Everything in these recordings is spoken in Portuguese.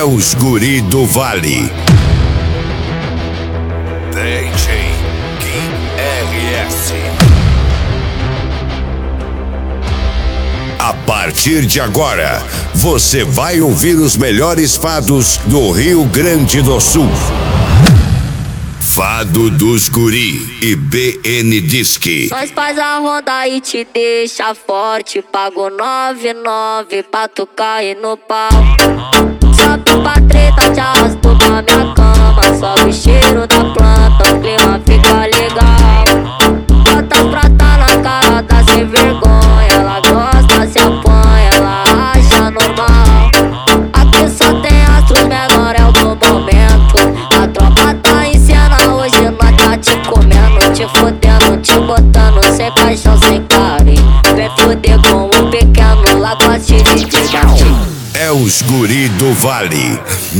os guri do Vale. DJ Gui RS. A partir de agora, você vai ouvir os melhores fados do Rio Grande do Sul. Fado dos Guri e BN Disque. Nós faz a ronda e te deixa forte. Pago 99 pra tu cair no pau. Sobe pra treta, te arrasto pra minha cama. Sobe o cheiro da planta, o clima fica legal. Bota as pratas na cara, tá sem vergonha. Ela gosta, se apanha, ela acha normal. Aqui só tem astros menor, é o bom momento. A tropa tá em cena hoje, nós tá te comendo, te fodendo, te botando sem paixão, sem carinho. Vem foder com o pequeno, lá gosta de gatinho. É os guri do Vale.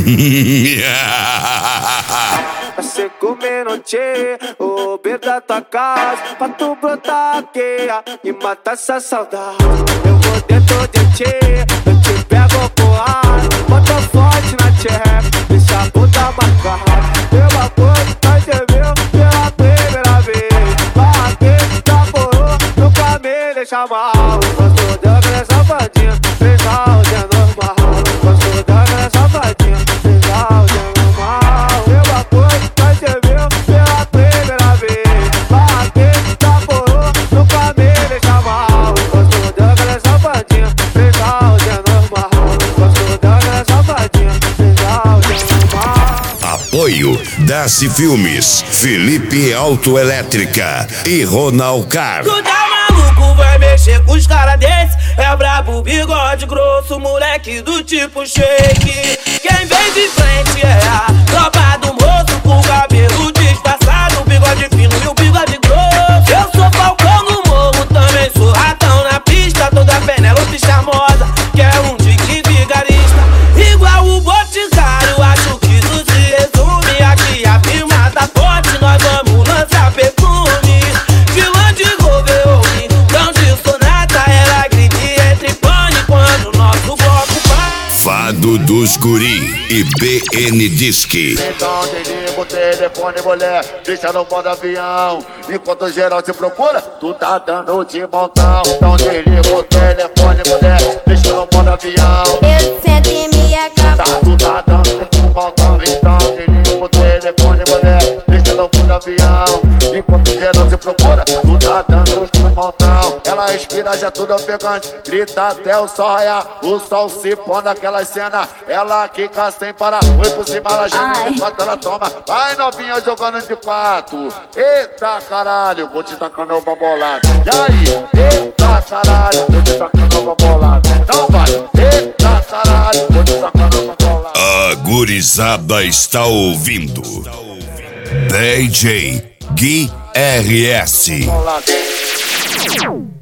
Você comendo tchê, o beiro da tua casa, pra tu brotar aqui e matar essa saudade. Eu vou dentro de tchê, eu te pego pro ar, bota forte na tcheca, deixa a bunda marcada. Meu amor, nós se viu pela primeira vez, aquele que namorou, nunca me deixa mal. Gosto da minha safadinha, legal, é normal. Gosto da minha safadinha, legal, é normal. Meu amor, nós se viu pela primeira vez, aquele que namorou, nunca me deixa mal. Gosto da minha safadinha, legal, é normal. Gosto da minha safadinha, legal, é normal. Apoio Daci Filmes, Felipe Autoelétrica e Ronalcar. Tu tá maluco, vai mexer com os caras desse? É brabo, bigode grosso, moleque do tipo shake. Quem vem de frente é a tropa do moço, com o cabelo disfarçado, o bigode fino e o bigode grosso. Eu sou falcão no morro, também sou ratão na pista, toda Penélope charmosa, que é um tique vigarista. Igual o Boticário, acho que isso se resume. Aqui a firma tá forte, nós vamos lançar perfume. Vilã de Roveone, não de sonata, ela grita entre pane quando nosso bloco vai. Fado dos Guri e BN Disque. Então desliga o telefone, mulher, deixa no modo avião. Enquanto geral te procura, tu tá dando de montão. Então desliga o telefone, mulher, deixa no modo avião. Eu sento em minha cama. Tu tá dando de montão. Então desliga o telefone, mulher, deixa no modo avião. Enquanto geral te procura, tu tá dando de montão. Ela respira já tudo ofegante, grita até o sol raiar. O sol se põe naquela cena, ela quica sem parar. Foi por cima, ela já enquanto ela toma. Vai novinha jogando de quatro. Eita caralho, vou te tacar no bambolado. E aí? Eita caralho, vou te tacar no bambolado. Não vai. Eita caralho, vou te tacar no bambolado. A gurizada está ouvindo DJ Gui RS. Bambolado.